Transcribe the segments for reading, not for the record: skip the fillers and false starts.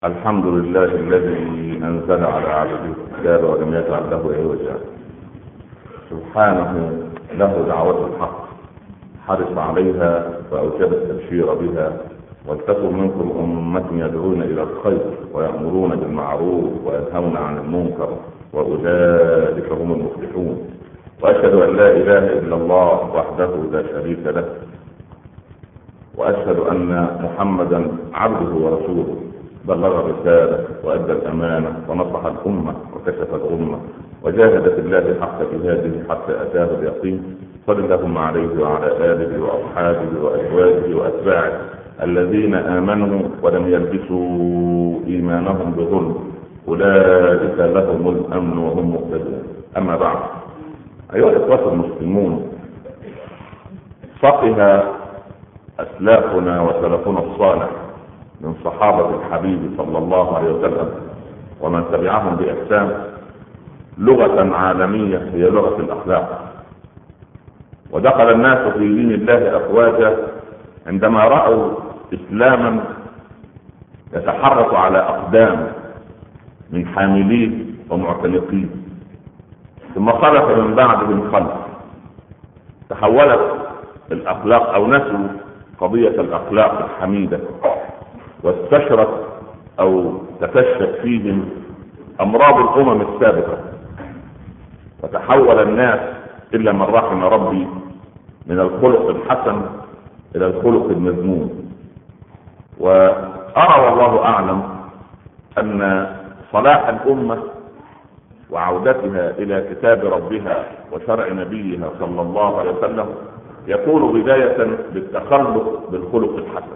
الحمد لله الذي أنزل على عبده الكتاب ولم يجعل له عوجا. سبحانه له دعوة الحق حرص عليها فأوجب التبشير بها. ولتكن منكم أمة يدعون إلى الخير ويأمرون بالمعروف وينهون عن المنكر وأولئك هم المفلحون. وأشهد أن لا إله إلا الله وحده لا شريك له، وأشهد أن محمدا عبده ورسوله بلغ الرسالة وأدى الأمانة ونصح الأمة وكشف الأمة وجاهد في الله حق جهاده حتى أتاه اليقين. صل اللهم عليه وعلى آله وأصحابه وأزواجه وأتباعه الذين آمنوا ولم يلبسوا إيمانهم بظلم، أولئك لهم الأمن وهم مهتدون. أما بعد، أيها الإخوة المسلمون، فقه أسلافنا وسلفنا الصالح من صحابة الحبيب صلى الله عليه وسلم ومن تبعهم بإحسان لغة عالمية هي لغة الأخلاق. ودخل الناس في دين الله أفواجا عندما رأوا إسلاما يتحرك على أقدام من حامليه ومعتنقيه، ثم خلف من بعدهم خلف. تحولت الأخلاق أو نسوا قضية الأخلاق الحميدة، واستشرت أو تفشت فيهم أمراض الأمم السابقة، وتحول الناس إلا من رحم ربي من الخلق الحسن إلى الخلق المذموم. وأرى والله أعلم أن صلاح الأمة وعودتها إلى كتاب ربها وشرع نبيها صلى الله عليه وسلم يكون بداية بالتخلق بالخلق الحسن.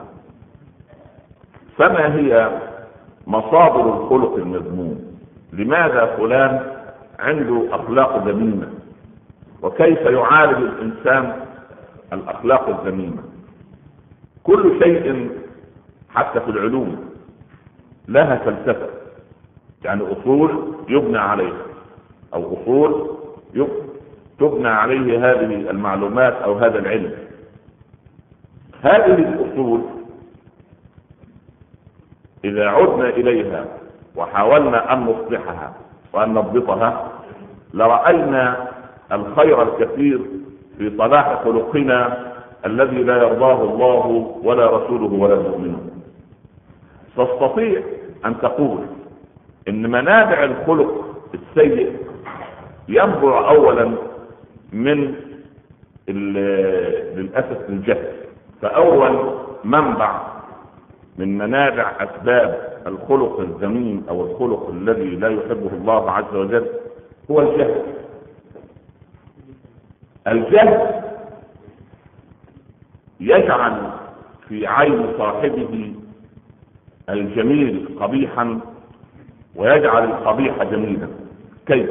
فما هي مصادر الخلق المذموم؟ لماذا فلان عنده أخلاق ذميمة؟ وكيف يعالج الإنسان الأخلاق الذميمة؟ كل شيء حتى في العلوم لها فلسفة، يعني أصول يبنى عليها أو أصول تبنى عليه هذه المعلومات أو هذا العلم. هذه الأصول إذا عدنا إليها وحاولنا أن نصلحها وأن نضبطها لرأينا الخير الكثير في صلاح خلقنا الذي لا يرضاه الله ولا رسوله ولا المؤمنون. تستطيع أن تقول إن منابع الخلق السيء ينبع أولا من للأسف الجهل. فأول منبع من منابع أسباب الخلق الذميم أو الخلق الذي لا يحبه الله عز وجل هو الجهل. الجهل يجعل في عين صاحبه الجميل قبيحا ويجعل القبيح جميلا. كيف؟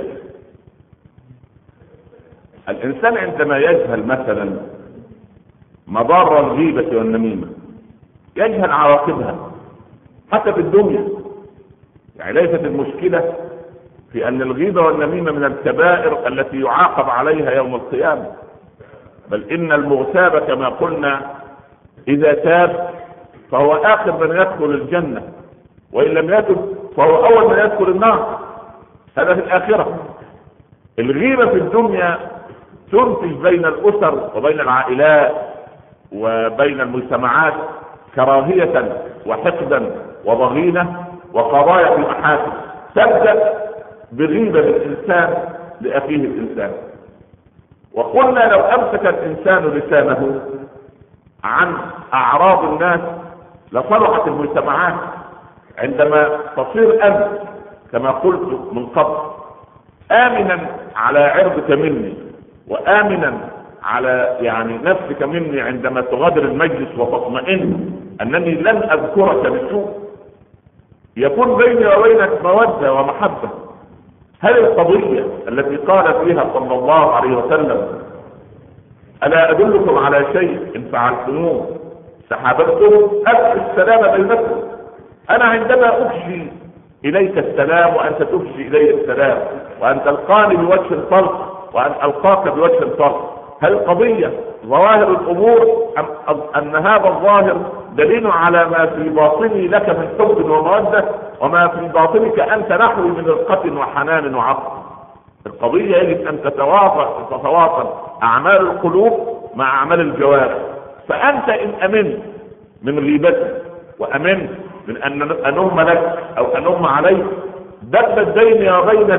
الإنسان عندما يجهل مثلا مضار الغيبة والنميمة يجهل عواقبها حتى في الدنيا. يعني ليست المشكلة في أن الغيبة والنميمة من الكبائر التي يعاقب عليها يوم القيامة، بل إن المغتاب كما قلنا إذا تاب فهو آخر من يدخل الجنة، وإن لم يتب فهو أول من يدخل النار. هذا في الآخرة. الغيبة في الدنيا تنتج بين الأسر وبين العائلات وبين المجتمعات كراهية وحقدا وضغينة وقضايا في المحاكم. تبدأ بغيبة الإنسان لأخيه الإنسان. وقلنا لو أمسك الإنسان لسانه عن أعراض الناس لصلحت المجتمعات. عندما تصير أنت كما قلت من قبل آمنا على عرضك مني وآمنا على نفسك مني عندما تغادر المجلس وتطمئن أنني لن أذكرك بسوء، يكون بيني وبينك مودة ومحبة. هل القضية التي قال فيها صلى الله عليه وسلم ألا أدلكم على شيء إن فعلتموه تحاببتم أفشوا السلام بينكم؟ أنا عندما أفشي إليك السلام وأنت تفشي إلي السلام وأن تلقاني بوجه الطلق وأن ألقاك بوجه الطلق، هل القضية ظواهر الامور ان هذا الظاهر دليل على ما في باطني لك من حب ومودة، وما في باطنك انت نحوي من رقة وحنان وعطف. القضية يجب ان تتواصل اعمال القلوب مع اعمال الجوارح. فانت ان امنت من غيبتي وامنت من ان انم لك او انم عليك، دبت بيني وبينك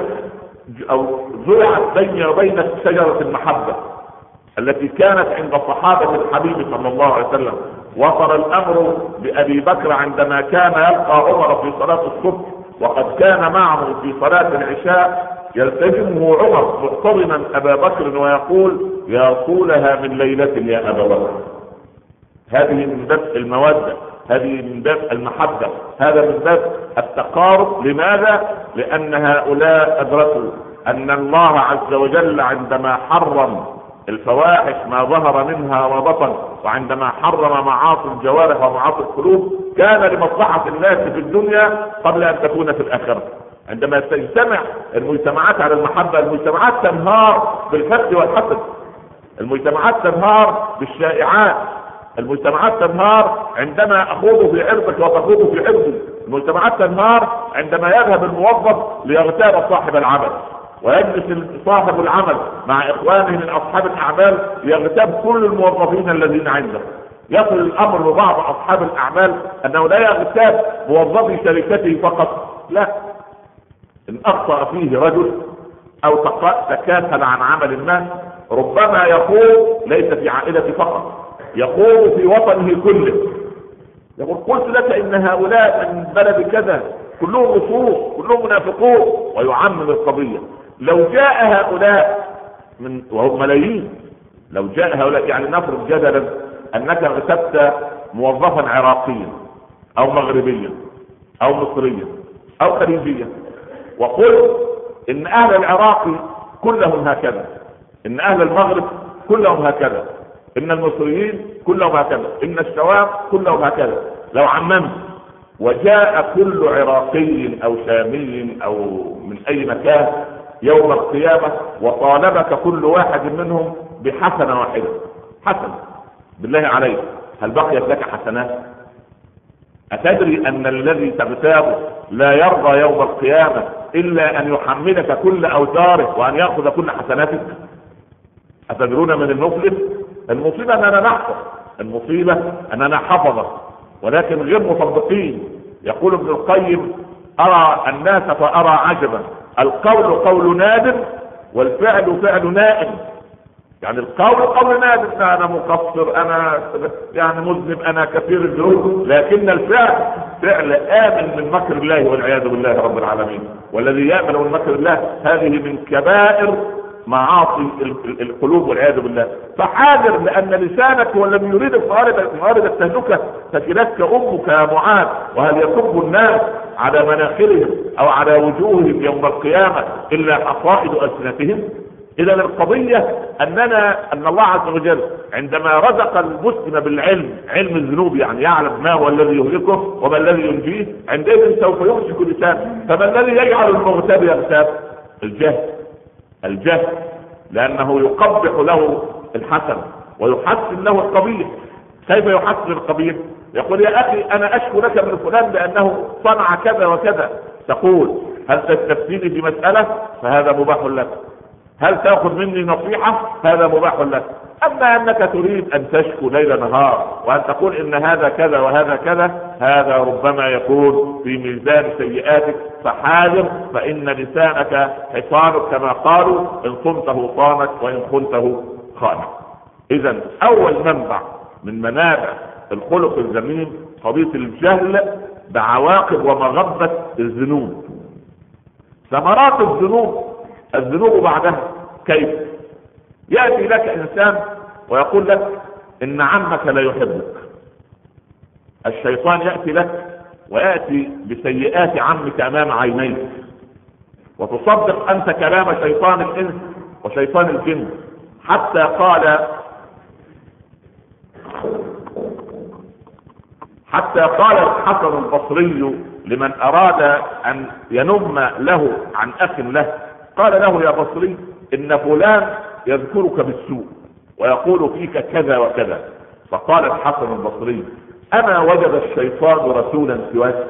او زرعت بيني وبينك شجرة المحبة التي كانت عند صحابة الحبيب صلى الله عليه وسلم. وصل الامر بابي بكر عندما كان يلقى عمر في صلاة الصبح وقد كان معه في صلاة العشاء، يلتزمه عمر محتضنا ابا بكر ويقول: يا طولها من ليلة يا ابا بكر. هذه من باب المودة، هذه من باب المحبة، هذا من باب التقارب. لماذا؟ لأن هؤلاء أدركوا أن الله عز وجل عندما حرم الفواحش ما ظهر منها وبطن، وعندما حرم معاصي الجوارح ومعاصي القلوب، كان لمصلحة الناس في الدنيا قبل أن تكون في الآخرة. عندما تجتمع المجتمعات على المحبة، المجتمعات تنهار بالحقد والحسد، المجتمعات تنهار بالشائعات، المجتمعات تنهار عندما اخوض في عرضك وتخوض في عرضي، المجتمعات تنهار عندما يذهب الموظف ليغتاب صاحب العمل، ويجلس صاحب العمل مع اخوانه من اصحاب الاعمال ليغتاب كل الموظفين الذين عنده. يصل الامر لبعض اصحاب الاعمال انه لا يغتاب موظفي شركته فقط، لا، ان اخطأ فيه رجل او تكاسل عن عمل ما، ربما يقول ليس في عائلته فقط، يقول في وطنه كله. يقول: قلت لك ان هؤلاء من بلد كذا كلهم لصوص، كلهم منافقون، ويعمم القضية. لو جاء هؤلاء وهم ملايين، لو جاء هؤلاء، يعني نفرض جدلا انك اغتبت موظفا عراقيا او مغربيا او مصريا او خليجيا، وقلت ان اهل العراق كلهم هكذا، ان اهل المغرب كلهم هكذا، ان المصريين كلهم هكذا، ان الشوام كلهم هكذا. لو عممت وجاء كل عراقي او شامي او من اي مكان يوم القيامة وطالبك كل واحد منهم بحسنة واحدة، حسنة، بالله عليك هل بقيت لك حسنات؟ أتدري أن الذي تغتابه لا يرضى يوم القيامة إلا أن يحملك كل أوزاره وأن يأخذ كل حسناتك؟ أتدرون من المفلس؟ المصيبة أننا نحفظ، المصيبة أننا حفظة ولكن غير مصدقين. يقول ابن القيم: أرى الناس فأرى عجبا، القول قول نادم والفعل فعل نائم. يعني القول قول نادم، أنا مقصر، أنا يعني مذنب، أنا كثير الذنوب، لكن الفعل فعل آمن من مكر الله والعياذ بالله رب العالمين. والذي يأمن من مكر الله هذه من كبائر معاصي القلوب والعياذ بالله. فحاذر، لأن لسانك هو الذي يريد موارد التهلكة. فكلتك أمك يا معاذ، وهل يصب الناس على مناخرهم أو على وجوههم يوم القيامة إلا حصائد ألسنتهم؟ إذا القضية أن الله عز وجل عندما رزق المسلم بالعلم، علم الذنوب، يعني يعلم ما هو الذي يهلكه وما الذي ينجيه، عندئذ سوف يمسك لسانه. فما الذي يجعل المغتاب يغتاب؟ الجهل، لأنه يقبح له الحسن ويحسن له القبيح. كيف يحسن القبيح؟ يقول: يا أخي أنا أشكو لك من فلان لأنه صنع كذا وكذا. تقول: هل تستفتيني في مسألة؟ فهذا مباح لك. هل تأخذ مني نصيحة؟ هذا مباح لك. أما أنك تريد أن تشكو ليل نهار وأن تقول إن هذا كذا وهذا كذا، هذا ربما يكون في ميزان سيئاتك. فحاذر، فإن لسانك حصانك كما قالوا: إن صمته صانك وإن خنته خانك. إذا أول منبع من منابع الخلق الذميم قضية الجهل بعواقب ومغبة الذنوب. ثمرات الذنوب بعدها كيف؟ يأتي لك إنسان ويقول لك إن عمك لا يحبك. الشيطان يأتي لك ويأتي بسيئات عمك أمام عينيك، وتصدق أنت كلام شيطان الإنس وشيطان الجن. حتى قال الحسن البصري لمن أراد أن ينم له عن أخ له، قال له: يا بصري، إن فلان يذكرك بالسوء، ويقول فيك كذا وكذا. فقال الحسن البصري: أما وجد الشيطان رسولا سواك؟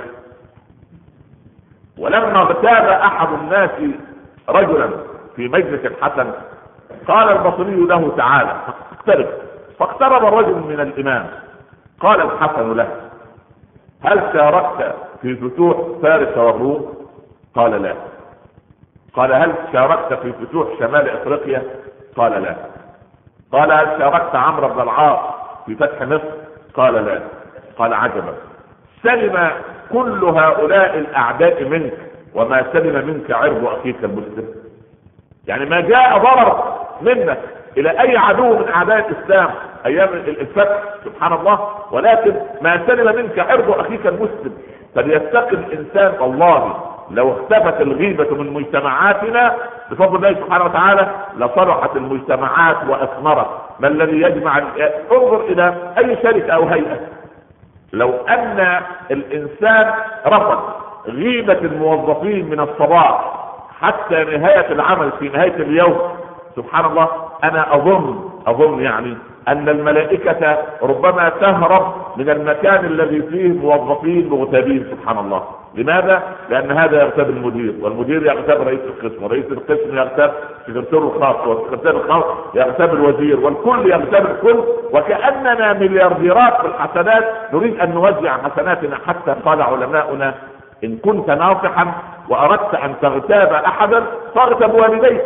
ولما اغتاب أحد الناس رجلا في مجلس الحسن قال البصري له: تعالى اقترب. فاقترب الرجل من الإمام. قال الحسن له: هل شاركت في فتوح فارس والروم؟ قال: لا. قال: هل شاركت في فتوح شمال افريقيا؟ قال: لا. قال: هل شاركت عمرو بن العاص في فتح مصر؟ قال: لا. قال: عجبا، سلم كل هؤلاء الاعداء منك وما سلم منك عرض اخيك المسلم. يعني ما جاء ضرر منك الى اي عدو من اعداء الاسلام ايام الفتح سبحان الله، ولكن ما سلم منك عرض اخيك المسلم. فليتقي الانسان والله لو اختفت الغيبة من مجتمعاتنا بفضل الله سبحانه وتعالى لصلحت المجتمعات واثمرت. ما الذي يجمع؟ انظر الى اي شركة او هيئة، لو ان الانسان رفض غيبة الموظفين من الصباح حتى نهاية العمل في نهاية اليوم سبحان الله، انا اظن يعني ان الملائكة ربما تهرب من المكان الذي فيه موظفين مغتابين سبحان الله. لماذا؟ لان هذا يغتاب المدير، والمدير يغتاب رئيس القسم، ورئيس القسم يغتاب سكرتير الخاص، والسكرتير الخاص يغتاب الوزير، والكل يغتاب الكل. وكأننا مليارديرات في الحسنات نريد ان نوزع حسناتنا. حتى قال علماؤنا: ان كنت ناصحا واردت ان تغتاب احدا فاغتب والديك.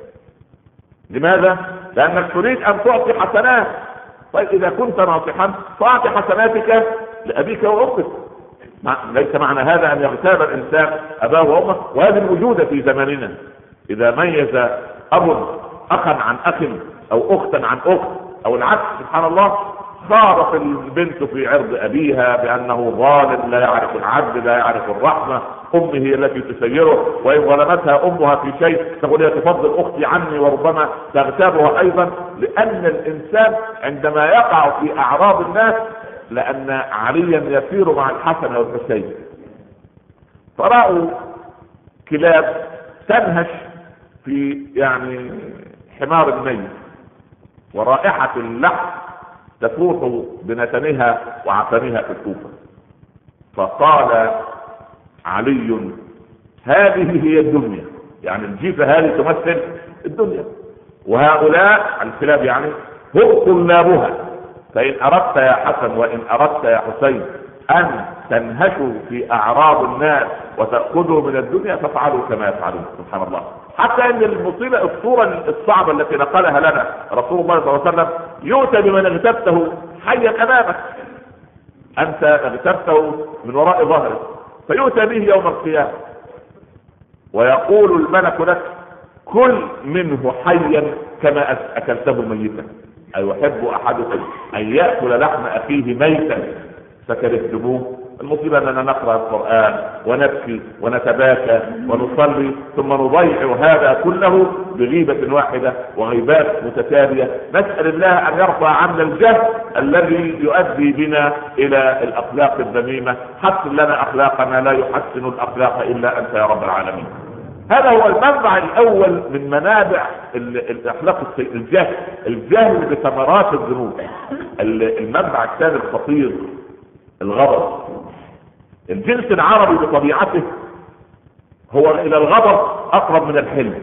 لماذا؟ لانك تريد ان تعطي حسنات. طيب اذا كنت ناصحا فاعطي حسناتك لابيك وامك. ليس معنى هذا ان يغتاب الانسان اباه وامه، وهذه موجوده في زماننا. اذا ميز اب اخا عن اخ او اختا عن اخت او العكس سبحان الله، صارت البنت في عرض ابيها بانه ظالم لا يعرف العدل لا يعرف الرحمه، امه هي التي تسيره، وان ظلمتها امها في شيء تقول هي تفضل اختي عني، وربما تغتابها ايضا. لان الانسان عندما يقع في اعراض الناس، لان عليا يسير مع الحسن والحسين، فرأوا كلاب تنهش في يعني حمار الميت، ورائحة اللحم تفوح بنتنها وعفنها في الكوفة. فقال علي: هذه هي الدنيا، يعني الجيفة هذه تمثل الدنيا، وهؤلاء الكلاب يعني هم طلابها. فإن أردت يا حسن وإن أردت يا حسين أن تنهشوا في أعراض الناس وتأخذوا من الدنيا فافعلوا كما يفعلون سبحان الله. حتى ان المصيبة الصورة الصعبة التي نقلها لنا رسول الله صلى الله عليه وسلم: يؤتى بمن اغتبته حيا امامك، انت اغتبته من وراء ظهرك، فيؤتى به يوم القيامة ويقول الملك لك: كل منه حيا كما اكلته ميتا. ايحب احدكم ان يأكل لحم اخيه ميتا فكرهتموه؟ المصيبة اننا نقرأ القرآن ونبكي ونتباكى ونصلي ثم نضيع هذا كله بغيبة واحدة وغيبات متتالية. نسأل الله ان يرفع عنا الجهل الذي يؤدي بنا الى الاخلاق الذميمة. حسن لنا اخلاقنا، لا يحسن الاخلاق الا انت يا رب العالمين. هذا هو المنبع الاول من منابع الاخلاق السيئة، الجهل بثمرات الذنوب. المنبع الثاني الخطير الغضب. الجنس العربي بطبيعته هو الى الغضب اقرب من الحلم،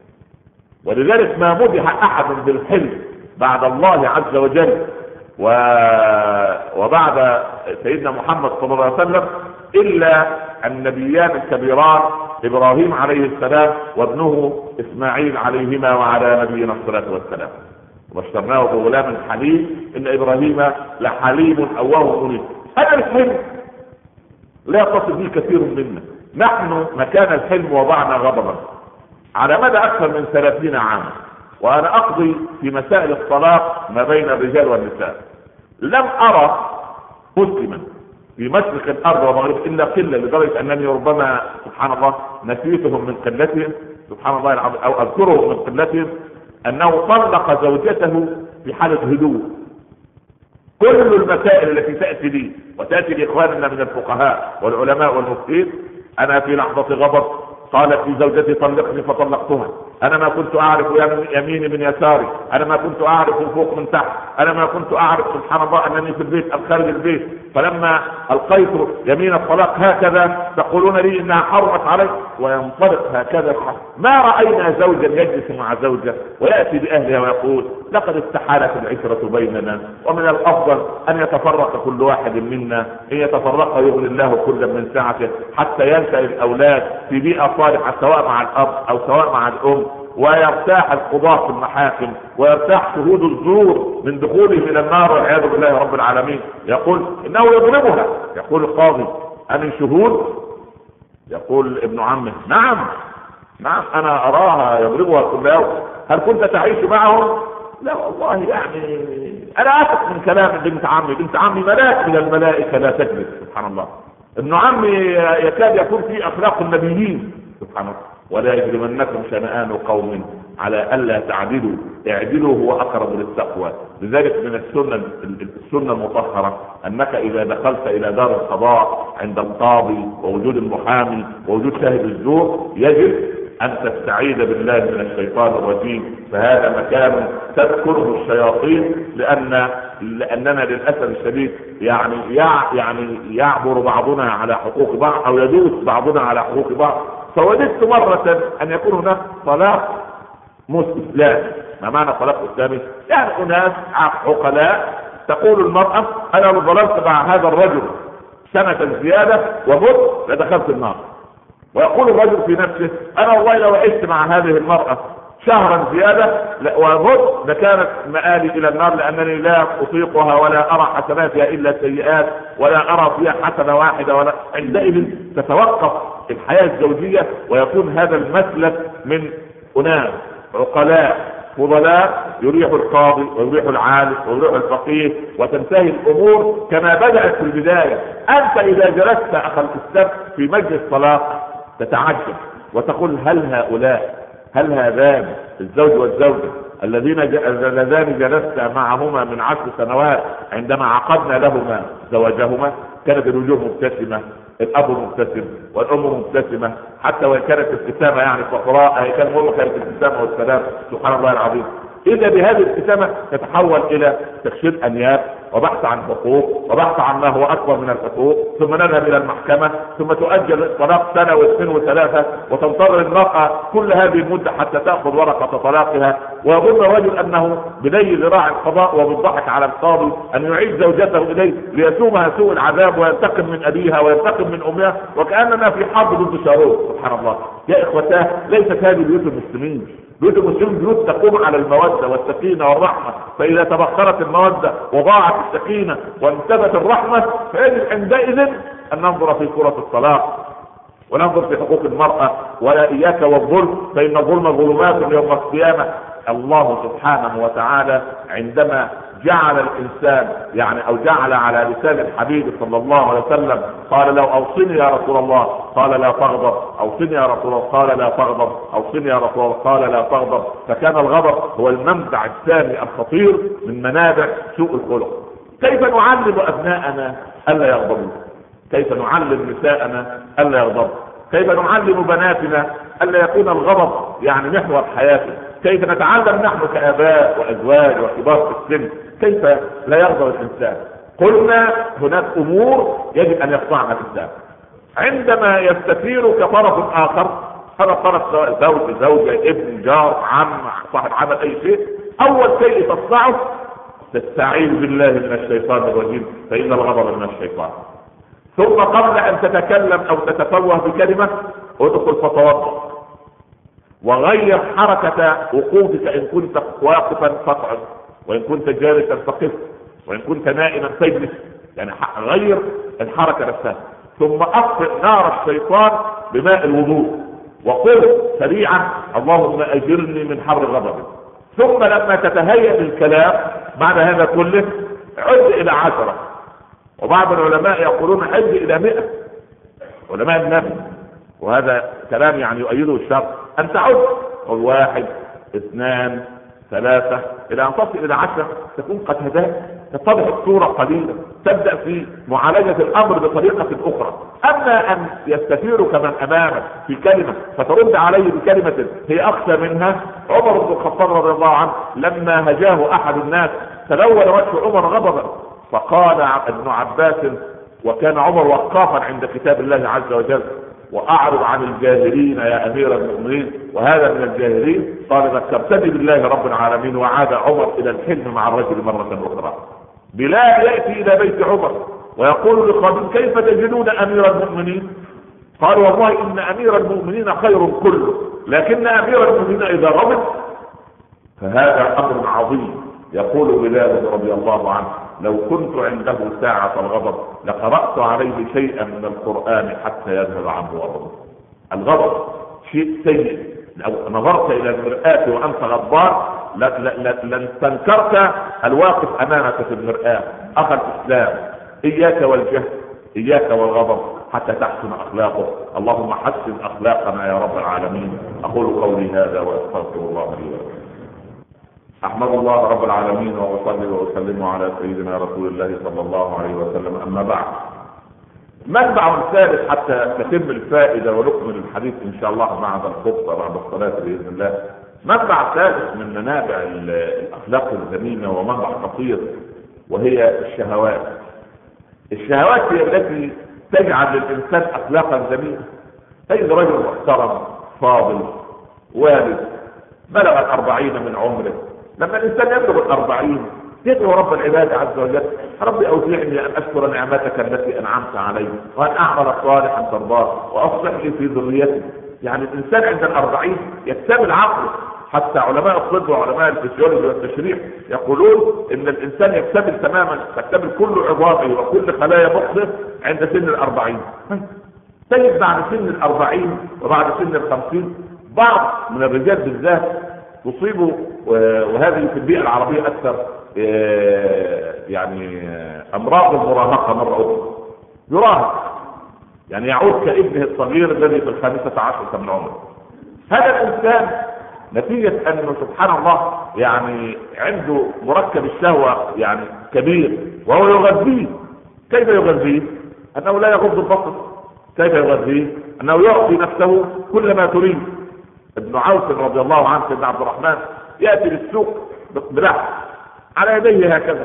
ولذلك ما مدح احد بالحلم بعد الله عز وجل وبعد سيدنا محمد صلى الله عليه وسلم الا النبيان الكبيران ابراهيم عليه السلام وابنه اسماعيل عليهما وعلى نبينا الصلاة والسلام. وبشرناه بغلام حليم ان ابراهيم لحليم اواه منيب. هذا الحلم لا يتصل به كثير منا. نحن مكان الحلم وضعنا غضبا على مدى اكثر من 30 عاما، وانا اقضي في مسائل الطلاق ما بين الرجال والنساء. لم ارى مسلما في مشرق الارض ومغرب الا قله، لدرجه انني ربما سبحان الله نسيتهم من قلتهم سبحان الله العظيم، او اذكرهم من قلتهم، انه طلق زوجته في حاله هدوء. كل المسائل التي تأتي لي وتأتي لإخواننا من الفقهاء والعلماء والمفتين، أنا في لحظة غضب قالت لي زوجتي طلقني فطلقتها، انا ما كنت اعرف يميني من يساري، انا ما كنت اعرف من فوق من تحت، انا ما كنت اعرف سبحان الله انني في البيت ام خارج البيت، فلما القيت يمين الطلاق هكذا تقولون لي انها حرمت علي، وينطلق هكذا. ما راينا زوجا يجلس مع زوجه وياتي باهلها ويقول لقد استحالت العشره بيننا، ومن الافضل ان يتفرق كل واحد منا، ان يتفرق يغني الله كلا من سعته، حتى ينشأ الاولاد في بيئه صالحه سواء مع الاب او سواء مع الام، ويرتاح القضاة في المحاكم، ويرتاح شهود الزور من دخوله الى النار والعياذ بالله رب العالمين. يقول انه يضربها، يقول القاضي أمن شهود؟ يقول ابن عمه نعم انا اراها يضربها كل يوم. هل كنت تعيش معهم؟ لا والله يعني انا اثق من كلام بنت عمي، بنت عمي ملاك من الملائكه لا تكذب. سبحان الله. ابن عمي يكاد يكون في اخلاق النبيين. سبحان الله. ولا يجرمنكم شنآن قوم على الا تعدلوا اعدلوا هو اقرب للتقوى. لذلك من السنه المطهره انك اذا دخلت الى دار القضاء عند القاضي ووجود المحامي ووجود شاهد الزور يجب ان تستعيذ بالله من الشيطان الرجيم، فهذا مكان تذكره الشياطين، لاننا للاسف الشديد يعني يعبر بعضنا على حقوق بعض او يدوس بعضنا على حقوق بعض. فوددت مرة ان يكون هناك طلاق اسلامي. ما معنى طلاق اسلامي؟ يعني اناس عقلاء تقول المرأة انا لو ظللت مع هذا الرجل سنة زيادة ومت لدخلت النار، ويقول الرجل في نفسه انا والله لو عشت مع هذه المرأة شهرا زيادة ومت لكانت مآلي الى النار، لانني لا اطيقها ولا ارى حسناتها الا سيئات ولا ارى فيها حسنة واحدة ولا. عندئذ تتوقف الحياة الزوجية ويكون هذا المسلك من اناس عقلاء فضلاء يريح القاضي ويريح العالم ويريح الفقيه، وتنتهي الامور كما بدأت في البداية. انت اذا جلست اخ الاسلام في مجلس طلاق تتعجب وتقول هل هذان الزوج والزوجة اللذان جلست معهما من 10 سنوات عندما عقدنا لهما زواجهما كانت الوجوه مبتسمة، الاب مبتسم والام مبتسمة، حتى وان كانت ابتسامة يعني فقراء هي كانت ابتسامة والسلام. سبحان الله العظيم. اذا بهذه الابتسامة تتحول الى تكشيف انياب وبحث عن حقوق وبحث عن ما هو اكبر من الحقوق، ثم نذهب الى المحكمة، ثم تؤجل الطلاق سنة واثنين وثلاثة، وتنتظر المرأة كل هذه المدة حتى تأخذ ورقة طلاقها، ويظن الرجل انه بني ذراع القضاء وبالضحك على القاضي ان يعيد زوجته اليه ليسومها سوء العذاب وينتقم من ابيها وينتقم من امها، وكأننا في حرب ضد شارون. سبحان الله. يا اخوتاه ليست هذه بيوت المسلمين. بيوت المسلمين بيوت تقوم على المودة والسكينة والرحمة، فإذا تبخرت المودة وضاعت السكينة وانتبت الرحمة فيجب عندئذ أن ننظر في سورة الطلاق وننظر في حقوق المرأة. ولا إياك والظلم فإن الظلم ظلمات يوم القيامة. الله سبحانه وتعالى عندما جعل الإنسان أو جعل على لسان الحبيب صلى الله عليه وسلم قال لو أوصني يا رسول الله قال لا تغضب، أوصني يا رسول الله قال لا تغضب، أوصني يا رسول الله قال لا تغضب. فكان الغضب هو المنبع الثاني الخطير من منابع سوء الخلق. كيف نعلم أبناءنا ألا يغضبوا؟ كيف نعلم نساءنا ألا يغضبوا؟ كيف نعلم بناتنا ألا يكون الغضب محور حياتنا؟ كيف نتعلم نحن كآباء وأزواج وكبار في السن كيف لا يغضب الإنسان؟ قلنا هناك أمور يجب أن يخضعها الإنسان عندما يستثير كطرف آخر. هذا الطرف زوج زوجة ابن جار عم صاحب عمل أي شيء، أول شيء تصنعه تستعيذ بالله من الشيطان الرجيم فإن الغضب من الشيطان. ثم قبل أن تتكلم أو تتفوه بكلمة ادخل فتوضأ وغير حركة وقوفك، إن كنت واقفا فاقعد، وإن كنت جالسا فقف، وإن كنت نائما فاجلس، غير الحركة نفسها. ثم أطفئ نار الشيطان بماء الوضوء وقل سريعا اللهم أجرني من حر غضبك. ثم لما تتهيأ بالكلام بعد هذا كله عد إلى 10، وبعض العلماء يقولون عد إلى 100 علماء النفس، وهذا كلام يؤيده الشرع. أن تعد 1 2 3 إلى أن تصل إلى 10 تكون قد هدأت تتضح الصورة قليلا، تبدأ في معالجة الأمر بطريقة أخرى. أما أن يستثيرك من أمامك في كلمة فترد عليه بكلمة هي أخشى منها. عمر بن الخطاب رضي الله عنه لما هجاه أحد الناس تلون وجه عمر غضبا، فقال ابن عباس، وكان عمر وقافا عند كتاب الله عز وجل: وأعرض عن الجاهلين يا أمير المؤمنين، وهذا من الجاهلين. قال: ذكرتني بالله رب العالمين. وعاد عمر إلى الحلم مع الرجل مرة أخرى. بلال يأتي إلى بيت عمر ويقول لخادم: كيف تجدون أمير المؤمنين؟ قال: والله إن أمير المؤمنين خير كله، لكن أمير المؤمنين إذا غضب فهذا أمر عظيم. يقول بلال رضي الله عنه: لو كنت عنده ساعة الغضب لقرأت عليه شيئا من القرآن حتى يذهب عنه غضبه. الغضب شيء سيء، لو نظرت إلى المرآة وأنت غضبان لن تنكرت الواقف أمامك في المرآة. أخي الإسلام، إياك والجهل، إياك والغضب حتى تحسن أخلاقه. اللهم حسن أخلاقنا يا رب العالمين. أقول قولي هذا وأستغفر الله لي ولكم. أحمد الله رب العالمين وأصلي وأسلم على سيدنا رسول الله صلى الله عليه وسلم. أما بعد، منبع ثالث حتى تتم الفائدة ونكمل الحديث إن شاء الله بعد الخطبة بعد الصلاة بإذن الله. منبع ثالث من منابع الأخلاق الذميمة ومنبع خطير، وهي الشهوات. الشهوات هي التي تجعل للإنسان أخلاقا ذميمة. تجد رجل محترم فاضل والد بلغ 40 من عمره، لما الإنسان يبلغ 40 يدعو رب العباد عز وجل: ربي أوزعني أن أشكر نعمتك التي أنعمت علي وأن أعمل صالحا ترضاه وأصلح لي في ذريتي. يعني الإنسان عند 40 يكتمل عقله. حتى علماء الطب وعلماء الفسيولوجي والتشريح يقولون إن الإنسان يكتمل تماما، تكتمل كل عظامه وكل خلايا مخه عند سن 40. تجد بعد سن 40 وبعد سن 50 بعض من الرجال بالذات تصيبوا، وهذه في البيئة العربية أكثر، يعني أمراض المراهقة مرة أخرى. يراهق، يعني يعود كابنه الصغير الذي في 15 من عمره. هذا الإنسان نتيجة أنه سبحان الله يعني عنده مركب الشهوة يعني كبير، وهو يغذيه. كيف يغذيه؟ أنه لا يغض البصر. كيف يغذيه؟ أنه يعطي نفسه كل ما تريد. ابن عوف رضي الله عنه سيدنا عبد الرحمن يأتي للسوق بلحم على يديه هكذا،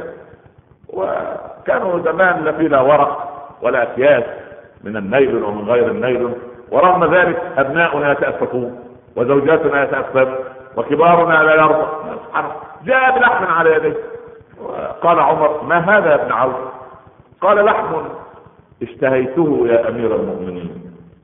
وكانوا زمان لا فينا ورق ولا أكياس من النيل ومن غير النيل، ورغم ذلك أبناؤنا يتأسفون وزوجاتنا يتأسفن وكبارنا لا يرضى. جاء بلحم على يديه. قال عمر: ما هذا يا ابن عوف؟ قال: لحم اشتهيته يا أمير المؤمنين.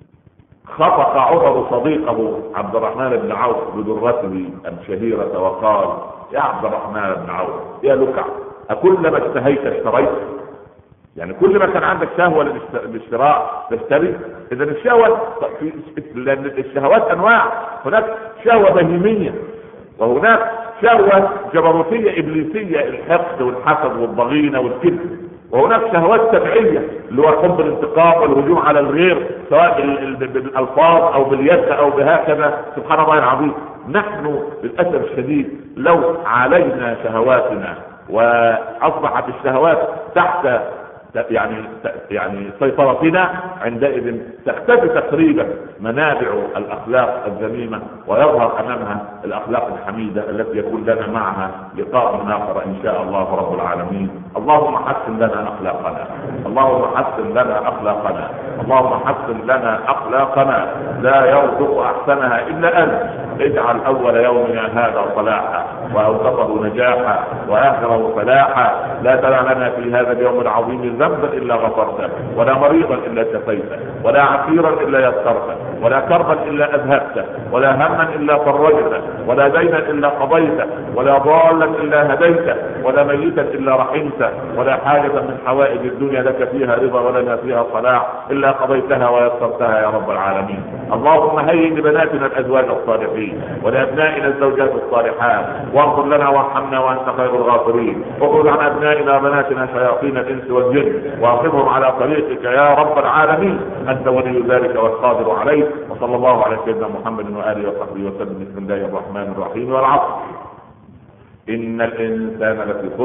خفق عمر صديقه عبد الرحمن بن عوف بدرته الشهيرة وقال: يا عبد الرحمن بن عوف، يا لكع، أكلما اشتهيت اشتريت؟ يعني كل ما كان عندك شهوة للشراء تشتري. إذن الشهوة، لأن الشهوات أنواع، هناك شهوة بهيمية وهناك شهوة جبروتية إبليسية، الحقد والحسد والضغينة والكذب، وهناك شهوات تبعية اللي هو حب الانتقام والهجوم على الغير سواء بالألفاظ أو باليد أو بهكذا. سبحان الله العظيم، نحن للأسف الشديد لو علينا شهواتنا وأصبحت الشهوات تحت يعني سيطرتنا، عندئذ تختفي تقريبا منابع الأخلاق الذميمة ويظهر أمامها الأخلاق الحميدة التي يكون لنا معها لقاء آخر إن شاء الله رب العالمين. اللهم حسن لنا أخلاقنا، اللهم حسن لنا أخلاقنا، اللهم حسن لنا أخلاقنا، لا يرزق أحسنها إلا أنت. اجعل أول يومنا هذا صلاحا وأوسطه نجاحا وآخره فلاحا. لا تدع لنا في هذا اليوم العظيم ذنبا إلا غفرته، ولا مريضا إلا شفيته، ولا عسيرا إلا يسرته، ولا كربا إلا أذهبته، ولا هما إلا فرجته، ولا دينا إلا قضيته، ولا ضالا إلا هديته، ولا ميتا إلا رحمته، ولا حاجة من حوائج الدنيا لك فيها رضا ولنا فيها صلاح إلا قضيتها ويسرتها يا رب العالمين. اللهم هيئ لبناتنا الأزواج الصالحين ولأبنائنا الزوجات الصالحات، واغفر لنا وارحمنا وأنت خير الغافرين. واخرج عن أبنائنا وبناتنا شياطين الإنس والجن واخذهم على طريقك يا رب العالمين، أنت ولي ذلك والقادر عليه. وصلى الله على سيدنا محمد وآله وصحبه وسلم. بسم الله الرحمن الرحيم. والعصر إن الإنسان لفي خسر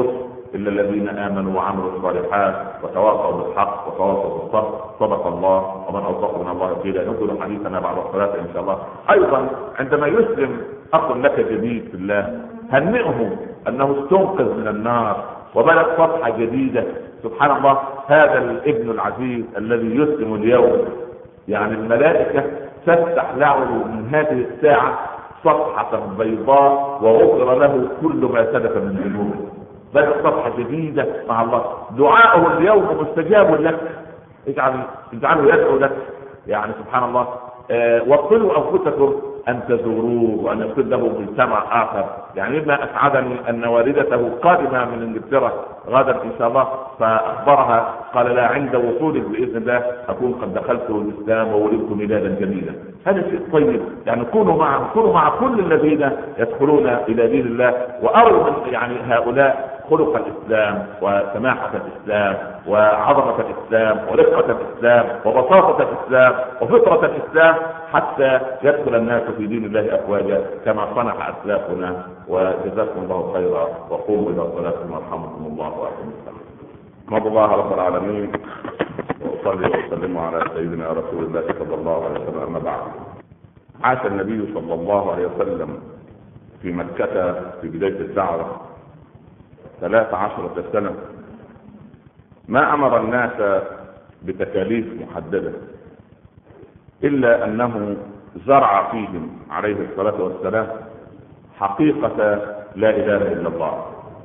إلا الذين آمنوا وعملوا الصالحات وتواصوا بالحق وتواصوا بالصبر صدق الله ومن أوصاكم من الله قيل. نكمل حديثنا بعد الصلاة إن شاء الله. أيضا عندما يسلم أخ لك جديد في الله هنئه أنه استنقذ من النار وبلغ صفحة جديدة. سبحان الله، هذا الابن العزيز الذي يسلم اليوم يعني الملائكة تفتح له من هذه الساعة صفحة بيضاء وغفر له كل ما سلف من ذنوبه. بدأ صفحة جديدة مع الله. دعاءه اليوم مستجاب لك، اجعله يدعو لك. يعني سبحان الله. وصلوا أنفسكم أن تزوروه وأن يكون له مجتمع آخر. يعني مما أسعدني أن والدته قادمة من إنجلترا غدا إن شاء الله، فأخبرها قال لا، عند وصولك بإذن الله أكون قد دخلت الإسلام وولدت ميلادا جميلا. هذا شيء طيب. يعني كونوا مع كل الذين يدخلون إلى دين الله، وأروا يعني هؤلاء خلق الإسلام وسماحة الإسلام وعظمة الإسلام ورقة الإسلام وبساطة الإسلام وفطرة الإسلام، حتى يدخل الناس في دين الله أفواجا كما صنع أسلافنا. وجزاكم الله خيرا، وقوموا إلى صلاتكم يرحمكم الله وأقيموا الصلاة. احمد الله رب العالمين وأصلي وأسلم على سيدنا رسول الله صلى الله عليه وسلم. أما بعد، عاش النبي صلى الله عليه وسلم في مكة في بداية الدعوة 13 سنة، ما أمر الناس بتكاليف محددة إلا أنه زرع فيهم عليه الصلاة والسلام حقيقة لا إله إلا الله.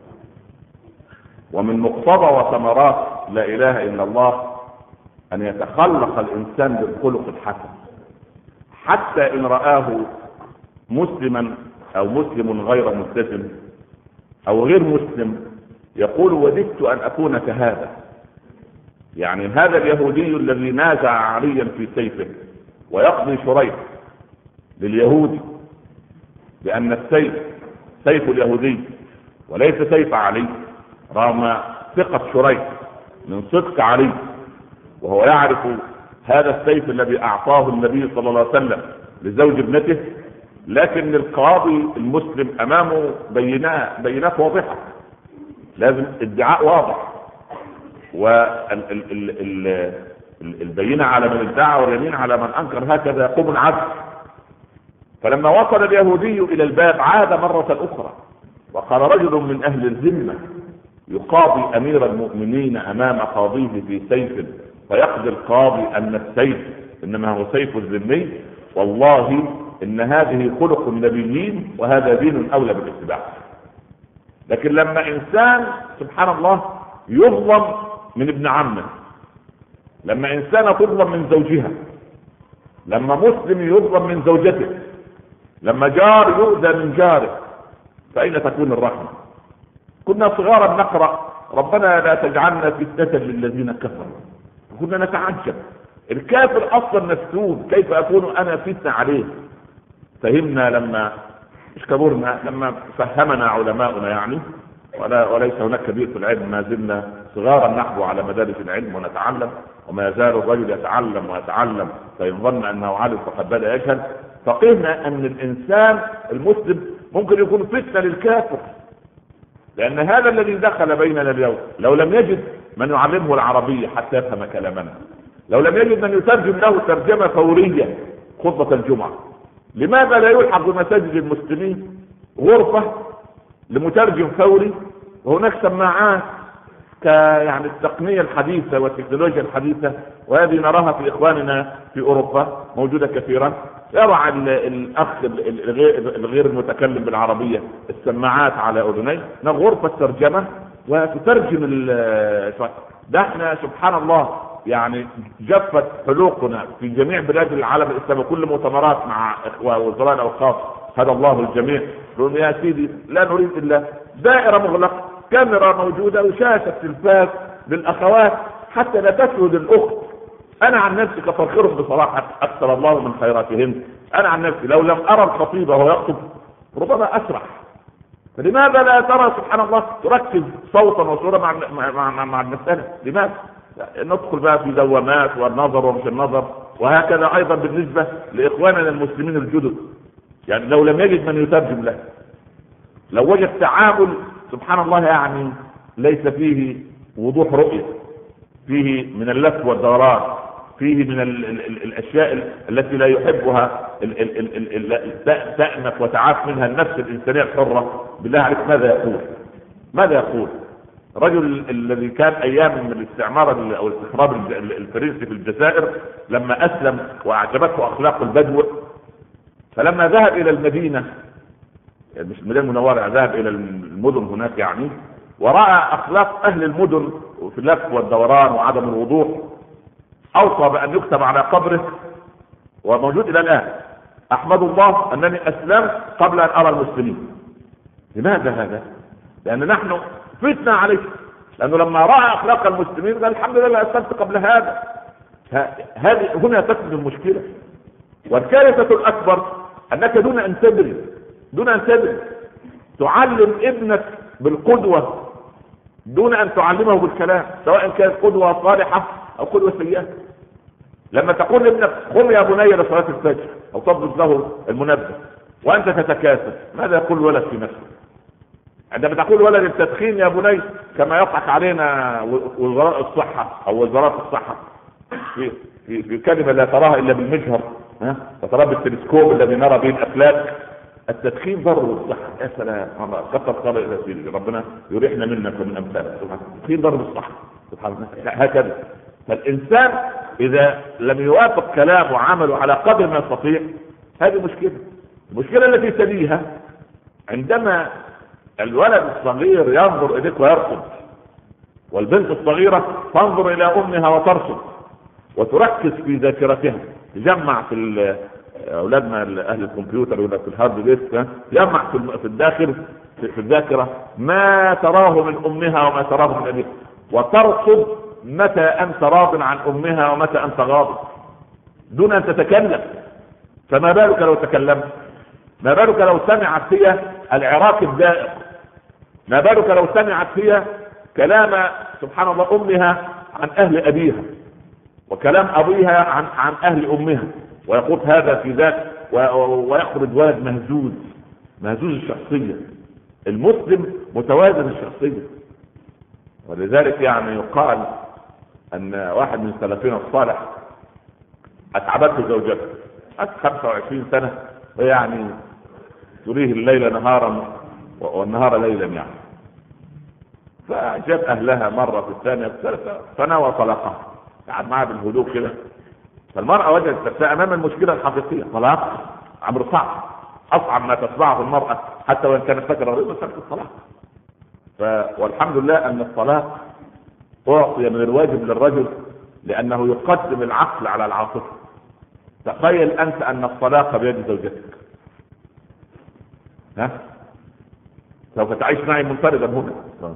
ومن مقتضى وثمرات لا إله إلا الله أن يتخلق الإنسان بالخلق الحسن، حتى إن رآه مسلما أو مسلم غير ملتزم أو غير مسلم يقول وددت أن أكون كهذا. يعني هذا اليهودي الذي نازع عليا في سيفه ويقضي شريح لليهودي بأن السيف سيف اليهودي وليس سيف علي، رغم ثقة شريح من صدق علي، وهو يعرف هذا السيف الذي أعطاه النبي صلى الله عليه وسلم لزوج ابنته، لكن القاضي المسلم أمامه بينات واضحة، لازم ادعاء واضح، والبينة على من ادعى واليمين على من أنكر، هكذا يقوم العدل. فلما وصل اليهودي إلى الباب عاد مرة أخرى وقال رجل من أهل الذمة يقاضي أمير المؤمنين أمام قاضيه في سيف، فيقضي القاضي أن السيف إنما هو سيف الذمي، والله إن هذه خلق النبيين وهذا دين أولى بالاتباع. لكن لما إنسان سبحان الله يظلم من ابن عمه، لما إنسان تظلم من زوجها، لما مسلم يظلم من زوجته، لما جار يؤذى من جاره، فأين تكون الرحمة؟ كنا صغارا نقرأ ربنا لا تجعلنا فتنة للذين كفروا، كنا نتعجب الكافر أصلا مفتون، كيف أكون أنا فتنة عليه؟ فهمنا لما مش كبرنا، لما فهمنا علماؤنا يعني، وليس هناك كبير في العلم، ما زلنا صغارا نحبو على مدارس العلم ونتعلم، وما يزال الرجل يتعلم ويتعلم، فإن ظن أنه عالم فقد بدأ يجهل. فقهنا أن الإنسان المسلم ممكن يكون فتنة للكافر، لأن هذا الذي دخل بيننا اليوم لو لم يجد من يعلمه العربية حتى يفهم كلامنا، لو لم يجد من يترجم له ترجمة فورية خطبة الجمعة، لماذا لا يلحق بمساجد المسلمين غرفة لمترجم فوري؟ وهناك سماعات يعني التقنية الحديثة والتكنولوجيا الحديثة، وهذه نراها في إخواننا في أوروبا موجودة كثيرا. يضع الأخ الغير المتكلم بالعربية السماعات على أذنيه، غرفة ترجمة وتترجم ده. احنا سبحان الله يعني جفت حلوقنا في جميع بلاد العالم الإسلامي، كل مؤتمرات مع إخوة وزراء الأوقاف هذا الله الجميع، يقول يا سيدي لا نريد إلا دائرة مغلقة، كاميرا موجودة وشاشة تلفاز للأخوات حتى لا تسود الأخت. أنا عن نفسي كفرخرهم بصراحة أكثر الله من خيراتهم. أنا عن نفسي لو لم أرى الخطيب وهو يخطب ربما أسرح. فلماذا لا ترى سبحان الله تركز صوتا وصورة مع المسألة؟ لماذا؟ ندخل بقى في دوامات والنظر ومش النظر. وهكذا أيضا بالنسبة لإخواننا المسلمين الجدد، يعني لو لم يجد من يترجم له، لو وجد تعامل سبحان الله يعني ليس فيه وضوح رؤية، فيه من اللف والدوران، فيه من الاشياء التي لا يحبها تأنف وتعاف منها النفس الانسانية الحرة. بالله عليك ماذا يقول رجل الذي كان ايام من الاستعمار او الاستخراب الفرنسي في الجزائر، لما اسلم واعجبته اخلاق البدو، فلما ذهب الى المدينة، يعني مش المدينة المنورة، ذهب الى المدن هناك يعني، ورأى اخلاق اهل المدن في اللف والدوران وعدم الوضوح، اوصى بان يكتب على قبره، وموجود الى الان: احمد الله انني اسلمت قبل ان ارى المسلمين. لماذا هذا؟ لان نحن فتنا عليه، لانه لما راى اخلاق المسلمين قال الحمد لله اسلمت قبل هذا. هذه هنا تكمن المشكله. والكارثه الاكبر انك دون ان تدري تعلم ابنك بالقدوه دون ان تعلمه بالكلام، سواء كانت قدوه صالحه او قدوه سيئه. لما تقول لابنك قم يا بني لصلاه الفجر او تضبط له المنبه وانت تتكاسل، ماذا يقول الولد في نفسه؟ عندما تقول ولد التدخين يا بني، كما يضحك علينا وزراء الصحه او وزارات الصحه في كلمه لا تراها الا بالمجهر، وتراها بالتلسكوب الذي نرى به الافلاك. التدخين ضر بالصحه. يا سلام، كثر خير الى سيدي، ربنا يريحنا منك ومن امثالك. التدخين ضر بالصحه سبحان الله. هكذا فالانسان اذا لم يوافق كلامه وعمله على قدر ما يستطيع، هذه مشكله. المشكله التي تليها عندما الولد الصغير ينظر اليك ويرصد، والبنت الصغيره تنظر الى امها وترصد وتركز في ذاكرتها، تجمع في اولادنا اهل الكمبيوتر ولا في الهارد ديسك، يجمع في الداخل في الذاكره ما تراه من امها وما تراه من ابيها، وترصد متى انت راض عن امها ومتى انت غاضب دون ان تتكلم. فما بالك لو تكلمت؟ ما بالك لو سمعت هي العراق الدائق؟ ما بالك لو سمعت هي كلام سبحان الله امها عن اهل ابيها، وكلام ابيها عن اهل امها، ويقول هذا في ذاك، ويخرج ولد مهزوز الشخصيه. المسلم متوازن الشخصيه. ولذلك يعني يقال ان واحد من سلفنا الصالح اتعبته زوجته 25 سنه، ويعني تريه الليل نهارا والنهار ليلا يعني. فجاب اهلها مره في الثانيه في الثالثه فنوى طلاقها، قعد معها بالهدوء كده. فالمراه وجدت نفسها امام المشكله الحقيقيه، طلاق امر صعب، اصعب ما تصنعه المراه حتى وان كانت فكره رضا ترك الطلاق. والحمد لله ان الطلاق اعطي من الواجب للرجل لانه يقدم العقل على العاطفه. تخيل انت ان الطلاق بيد زوجتك، سوف تعيش معي منفردا هنا،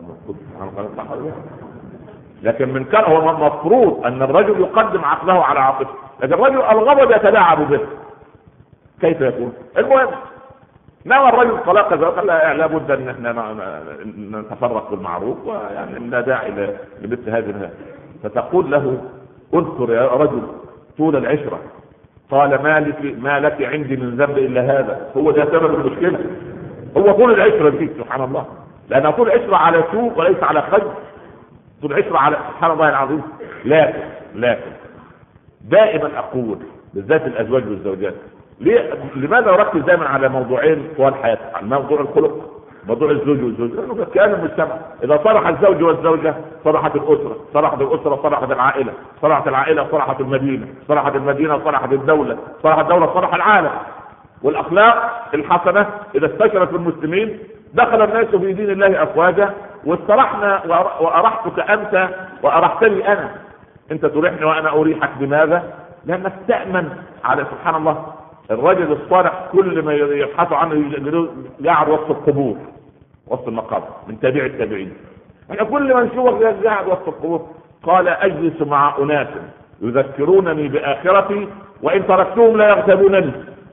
لكن من كان هو المفروض ان الرجل يقدم عقله على عاطفته، لكن الرجل الغضب يتلاعب به. كيف يكون؟ المهم نوى الرجل الطلاق قال لا بد ان احنا نتفرق بالمعروف، ويعني لا داعي لمثل هذه. فتقول له اذكر يا رجل طول العشره. قال ما لك عندي من ذنب الا هذا. هو ده سبب المشكله، هو طول العشره دي سبحان الله، لان طول العشره على سوء وليس على خير، طول العشره على سبحان الله العظيم. لكن دائما اقول بالذات الازواج والزوجات، لماذا اركز دائما على موضوعين طوال حياتك؟ عن موضوع الخلق، موضوع الزوج والزوجه، لانه كان المجتمع اذا صلح الزوج والزوجه صلحت الاسره، صلحت العائله، صلحت العائله صلحت المدينه، صلحت المدينه صلحت الدوله، صلحت الدوله صلح العالم. والاخلاق الحسنه اذا استشرت المسلمين دخل الناس في دين الله افواجا، واسترحنا وارحتك انت وارحتني انا. انت تريحني وانا اريحك. بماذا؟ لانك تامن على سبحان الله. الرجل الصالح كل ما يبحثوا عنه قاعد وسط القبور، وسط المقابر، من تابع التابعين. احنا كل ما نشوفك قاعد وسط القبور. قال اجلس مع اناس يذكرونني باخرتي وان تركتهم لا يغتابونني.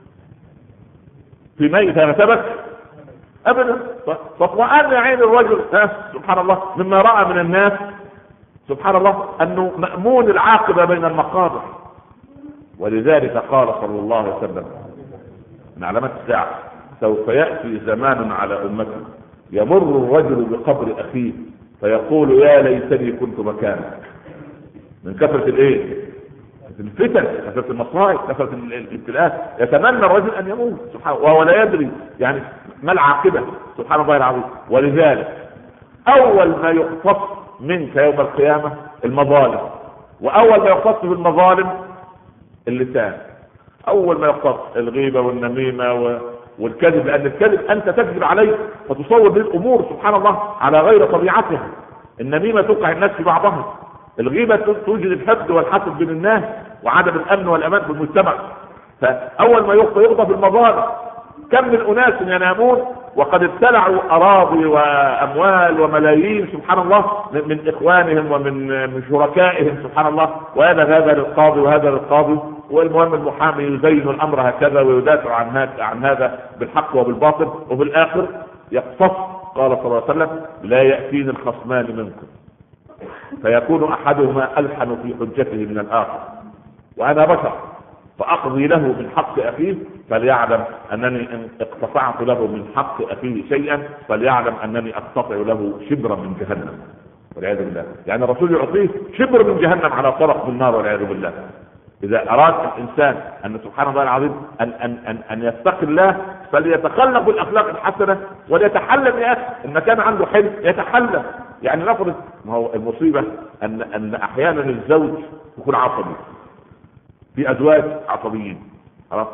في ميت يغتابك ابدا. فاطمأن عين الرجل سبحان الله مما راى من الناس سبحان الله انه مأمون العاقبه بين المقابر. ولذلك قال صلى الله عليه وسلم من علامات الساعه: سوف ياتي زمان على امتي يمر الرجل بقبر اخيه فيقول يا ليتني كنت مكانك، من كثرة الايه؟ الفتن، كثرة المصائب، كثرة الابتلاءات. يتمنى الرجل ان يموت سبحانه وهو لا يدري يعني ما العاقبة، سبحان الله العظيم. ولذلك اول ما يقتص منك يوم القيامة المظالم، واول ما يقتص بالمظالم اللسان، اول ما يقتص الغيبة والنميمة والكذب، لان الكذب انت تكذب عليه فتصور به الامور سبحان الله على غير طبيعتها. النميمة توقع الناس في بعضهم، الغيبة توجد الحقد والحسد بين الناس وعدم الامن والامان في المجتمع. فاول ما يغضب المظالم. كم من اناس ينامون وقد ابتلعوا اراضي واموال وملايين سبحان الله من اخوانهم ومن شركائهم سبحان الله، وهذا للقاضي وهذا للقاضي، والمهم المحامي يزين الامر هكذا ويدافع عن هذا بالحق وبالباطل، وفي الاخر يقتص. قال صلى الله عليه وسلم لا يأتيني الخصمان منكم فيكون احدهما الحن في حجته من الاخر، وانا بشر فاقضي له من حق اخيه فليعلم انني ان اقتطعت له من حق اخيه شيئا فليعلم انني اقتطع له شبرا من جهنم والعياذ بالله. يعني الرسول يعطيه شبر من جهنم على طرق من النار والعياذ بالله. اذا اراد الانسان ان سبحان الله العظيم ان يتقي الله فليتخلق بالاخلاق الحسنه وليتحلم يا اخي. ان كان عنده حلم يتحلم. يعني نفرض، ما هو المصيبه ان احيانا الزوج يكون عصبي، في ازواج عصبيين خلاص،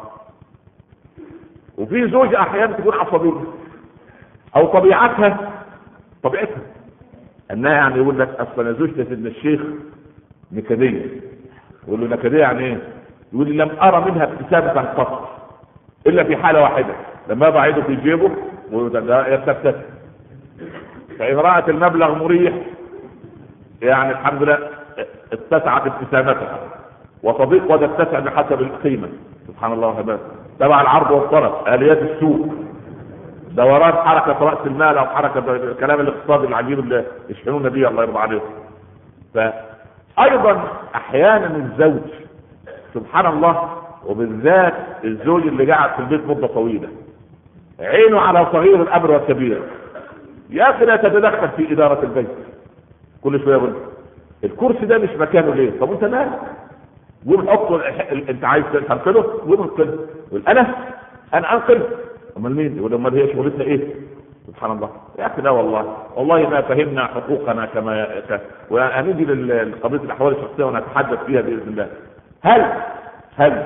وفي زوجة احيانا تكون عصبية او طبيعتها انها يعني يقول لك اصل انا زوجتي سيدنا الشيخ نكدية. يقول له نكدية يعني ايه؟ يقول لي لم ارى منها ابتسامة قط الا في حالة واحدة، لما يضع يده في جيبه ويستبتسم، فإن رأت المبلغ مريح يعني الحمد لله اتسعت ابتسامتها، وصديق وده اتسع بحسب القيمة سبحان الله وهبات. تبع العرض والطلب، آليات السوق، دوران حركة رأس المال او حركة الكلام الاقتصادي العجيب اللي يشحنون به الله يرضى عليهم. فايضا احيانا الزوج سبحان الله، وبالذات الزوج اللي قاعد في البيت مدة طويلة عينه على صغير الامر والكبير، يا اخي لا تتدخل في ادارة البيت. كل شوية يقول الكرسي ده مش مكانه ليه؟ طب انت مالك؟ قول حطه، انت عايز تنقله؟ قول انقله. يقول انا انقله؟ امال مين؟ يقول امال هي شغلتنا ايه؟ سبحان الله يا اخي. لا والله ما فهمنا حقوقنا كما وهنيجي لقضيه الاحوال الشخصيه ونتحدث فيها باذن الله. هل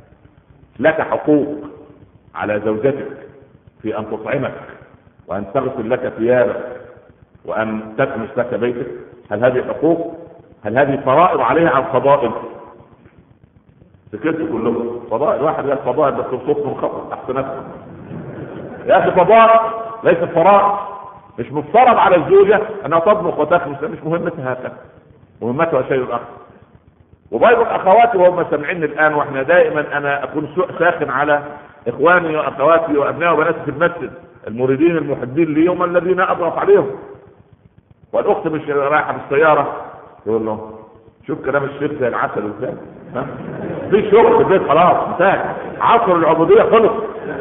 لك حقوق على زوجتك في ان تطعمك وان تغسل لك ثيابك وان تكنس لك بيتك؟ هل هذه حقوق؟ هل هذه فرائض عليها عن فضائل؟ سكت كلهم فضائل. واحد قال فضائل بس الصوت منخفض تحت نفسه. يا اخي فضائل ليست فرائض. مش مفترض على الزوجه انها تطبخ وتخبز، مش مهمتها هكذا، مهمتها شيء اخر. وبايضا اخواتي وهم سامعين الان، واحنا دائما انا اكون ساخن على اخواني واخواتي وابنائي وبناتي في المسجد المريدين المحبين لي هم الذين اضغط عليهم. والاخت مش رايحه بالسياره يقول له شوف كلام الشيخ زي العسل ازاي، في شغل في البيت خلاص انتهى، عصر العبوديه خلص،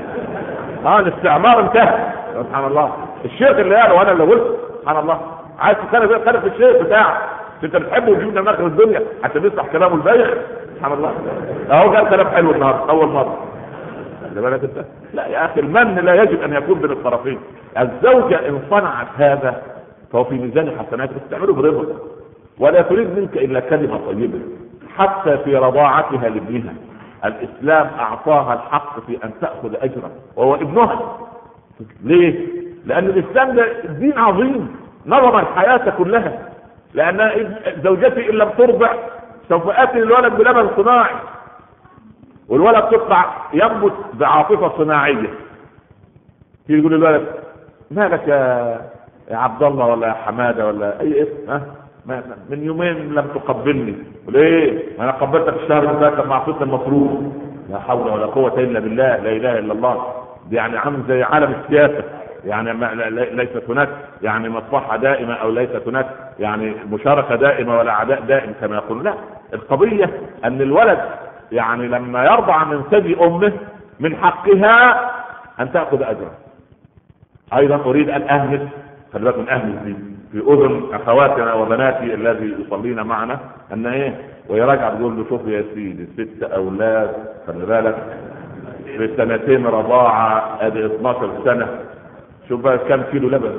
الاستعمار انتهى. سبحان الله الشيخ اللي قاله وانا اللي قلت سبحان الله. عايز تتكلم في الشيخ بتاعك انت بتحبه وتجيب من اخر الدنيا حتى بيصح كلامه البايخ سبحان الله. اهو قال كلام حلو النهارده اول مره. خلي بالك انت. لا يا اخي المن لا يجب ان يكون بين الطرفين. الزوجه ان صنعت هذا فهو في ميزان حسناتك، تعمله برضا ولا تريد منك الا كلمه طيبه. حتى في رضاعتها لابنها الاسلام اعطاها الحق في ان تاخذ اجرا وهو ابنها. ليه؟ لان الاسلام ده دين عظيم نظم الحياه كلها. لان زوجتي ان لم ترضع سوف اتي الولد بلبن صناعي، والولد تطلع ينبت بعاطفه صناعيه. تيجي تقول الولد مالك يا عبد الله ولا يا حماده ولا اي اسم، من يومين لم تقبلني. ليه؟ انا قبلتك الشهر اللي فات لما اعطيتني المصروف. لا حول ولا قوه الا بالله، لا اله الا الله. دي يعني عامل زي عالم السياسه، يعني ليست هناك يعني مصلحه دائمه او ليست هناك يعني مشاركه دائمه ولا عداء دائم كما يقول. لا، القضيه ان الولد يعني لما يرضع من ثدي امه من حقها ان تاخذ اجرا. ايضا اريد ان اهمس، خلي بالك من اهمس دي، في اذن اخواتنا وبناتي الذي يصلين معنا ان ايه، ويراجع تقول له شوف يا سيدي 6 اولاد، خلي بالك في 2 رضاعه ادي 12 سنه، شوف بقى كم كيلو لبن.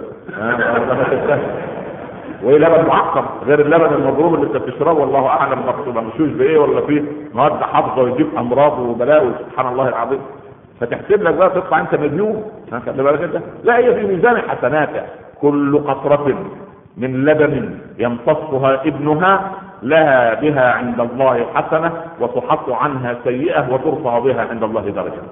وايه لبن معقم غير اللبن المضروب اللي انت بتشربه، والله اعلم مغشوش بايه ولا فيه مواد حافظه ويجيب امراض وبلاوي سبحان الله العظيم. فتحسب لك بقى تطلع انت مليون، خلي بالك انت. لا، هي في ميزان حسناتك. كل قطرة من لبن يمتصها ابنها لها بها عند الله حسنة وتحط عنها سيئة وترفع بها عند الله درجة.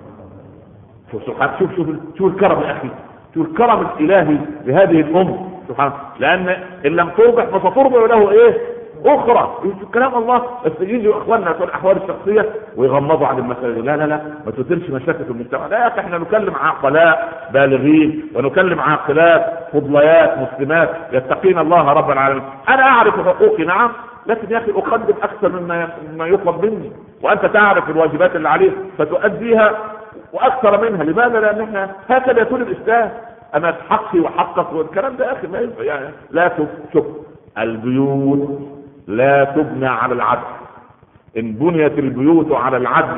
شوف الكرم يا اخي، شوف الكرم الالهي لهذه الام سبحان الله. لان ان لم تربح فستربع له ايه اخرى. كلام الله. بس يجي اخواننا في الاحوال الشخصيه ويغمضوا عن المسائل. لا لا لا، ما تثيرش مشاكل في المجتمع. لا يا اخي، احنا نكلم عقلاء بالغين ونكلم عاقلات فضليات مسلمات يتقين الله رب العالمين. انا اعرف حقوقي نعم، لكن يا اخي اقدم اكثر مما يطلب مني، وانت تعرف الواجبات اللي عليك فتؤديها واكثر منها. لماذا؟ لان احنا هكذا يكون الاسلام. انا حقي وحقك والكلام ده يا اخي ما ينفع. يعني لا شوف، البيوت لا تبنى على العدل. ان بنيت البيوت على العدل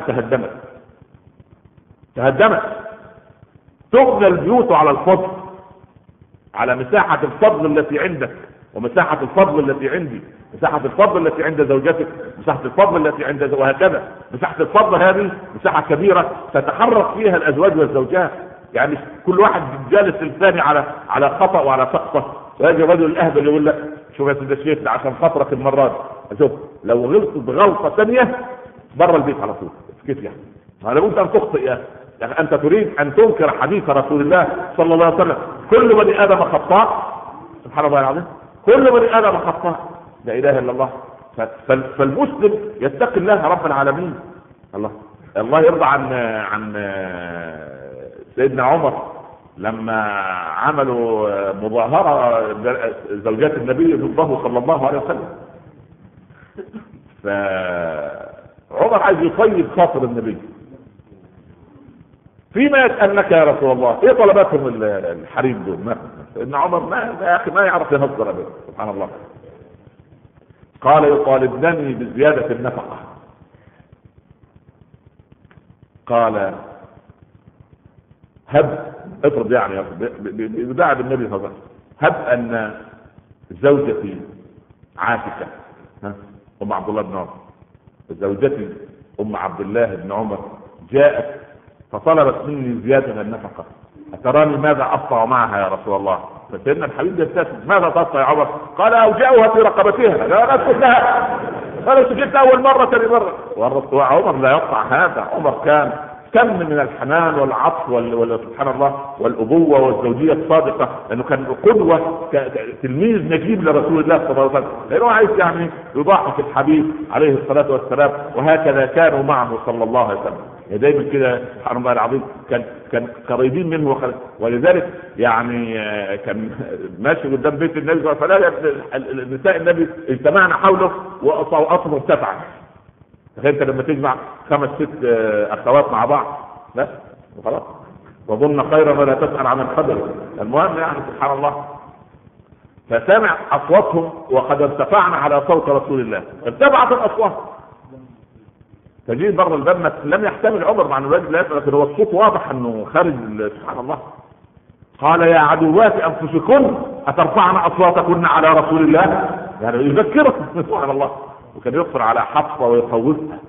تهدمت. تبنى البيوت على الفضل، على مساحة الفضل التي عندك ومساحة الفضل التي عندي، مساحة الفضل التي عند زوجتك، مساحة الفضل التي عند وهكذا. مساحة الفضل هذه مساحة كبيرة تتحرك فيها الازواج والزوجات. يعني كل واحد جالس الثاني على خطأ وعلى سقطة، ويجي الرجل الاهبل يقول لك شوف يا سيدي الشيخ ده عشان خاطرك المرة دي، شوف لو غلطت بغلطة ثانية بره البيت على طول. كيف يعني؟ هذا ممكن ان تخطئ يا يعني انت تريد ان تنكر حديث رسول الله صلى الله عليه وسلم كل بني ادم خطاء. سبحان الله العظيم، كل بني ادم خطاء، لا اله الا الله. فالمسلم يتقي الله رب العالمين. الله يرضى عن سيدنا عمر لما عملوا مظاهرة زوجات النبي ضده صلى الله عليه وسلم. فعمر عايز يطيب خاطر النبي، فيما يسألنك يا رسول الله ايه طلباتهم الحريم دول؟ ان عمر يا اخي ما يعرف يهزر ابدا سبحان الله. قال يطالبنني بزيادة النفقة. قال افرض يعني بداعي بالنبي صلى الله عليه وسلم، هب ان زوجتي عاتكة ام عبد الله بن عمر، زوجتي ام عبد الله بن عمر جاءت فطلبت مني زيادة النفقة، أتراني ماذا أصنع معها يا رسول الله؟ فسيدنا الحبيب يبتسم، ماذا تصنع يا عمر؟ قال أوجعها في رقبتها. لا أسكت لها، قال سكت أول مرة ثاني مرة. وعمر لا يقطع هذا. عمر كان كم من الحنان والعطف سبحان الله والأبوة والزوجية الصادقة، لأنه كان قدوة تلميذ نجيب لرسول الله صلى الله عليه وسلم، لأنه عايز يعني يضاعف الحبيب عليه الصلاة والسلام. وهكذا كانوا معه صلى الله عليه وسلم دايما كده سبحان الله العظيم. كان قريبين منه، ولذلك يعني كان ماشي قدام بيت النبي فلا نساء النبي اجتمعنا حوله وأصواتهم ارتفعت. تخيل انت لما تجمع 5 6 اخوات مع بعض بس وخلاص، وظن خيرا ولا تسأل عن القدر. المهم يعني سبحان الله، فسمع اصواتهم وقد ارتفعنا على صوت رسول الله، ارتفعت الاصوات. فجيت بره الباب لم يحتمل عمر مع الرجل، لكن هو الصوت واضح انه خارج سبحان الله. قال يا عدوات انفسكن اترفعن اصواتكن على رسول الله، يعني يذكركم سبحان الله. وكان يقصر على حفصة ويخوفها.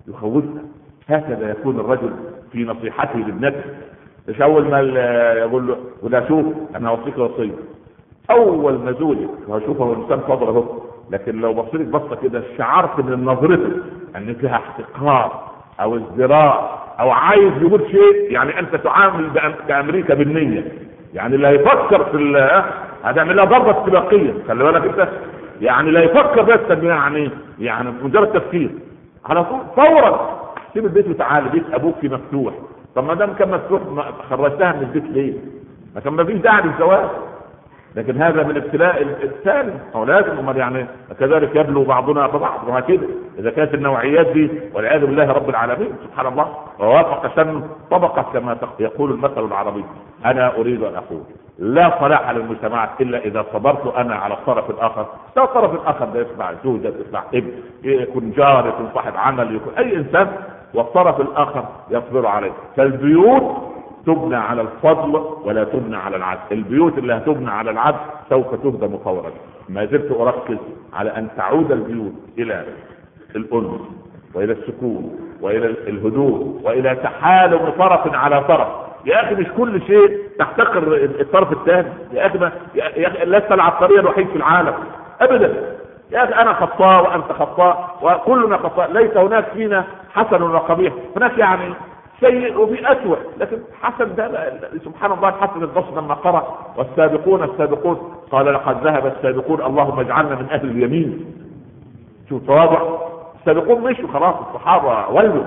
هكذا يكون الرجل في نصيحته لابنته. مش اول ما يقول له ولا شوف انا اوصيك وصيه، اول ما زوجك هشوفه الانسان فاضل اهو، لكن لو بصيرك بصه كده شعرت من نظرته ان فيها احتقار او ازدراء او عايز يقول شيء، يعني انت تعامل بامريكا بالنيه، يعني اللي هيفكر في هتعمل لها ضربه استباقيه. خلي بالك انت، يعني لا يفكر بس يعني مجرد تفكير على طول فورا سيب البيت وتعالى، بيت ابوك مفتوح. طب ما دام كان مفتوح خرجتها من البيت ليه؟ ما كان ما فيش داعي للزواج. لكن هذا من ابتلاء الثاني، او لازم امال يعني كذلك يبلو بعضنا ببعض. وهكذا اذا كانت النوعيات دي والعياذ بالله رب العالمين سبحان الله ووافق شن طبقه كما يقول المثل العربي. انا اريد ان اقول لا صلاح للمجتمع الا اذا صبرت انا على الطرف الاخر. لا الطرف الاخر ده يسمع زوجة، يسمع ابن، يكون جار، يكون صاحب عمل، يكون اي انسان، والطرف الاخر يصبر عليه. فالبيوت تبنى على الفضل ولا تبنى على العدل. البيوت اللي هتبنى على العدل سوف تهدم فورا. ما زلت اركز على ان تعود البيوت الى الانس والى السكون والى الهدوء والى تحالم طرف على طرف. يا اخي مش كل شيء تحتقر الطرف الثاني. يا اخي لست العبقري الوحيد في العالم ابدا. يا اخي انا خطاء وانت خطاء وكلنا خطاء. ليس هناك فينا حسن وقبيح، هناك يعني سيء وفي أسوأ، لكن حسن ده سبحان الله. الحسن البصري لما قرأ والسابقون السابقون قال لقد ذهب السابقون اللهم اجعلنا من أهل اليمين. شوف تواضع السابقون، مشوا خلاص، الصحابة ولوا.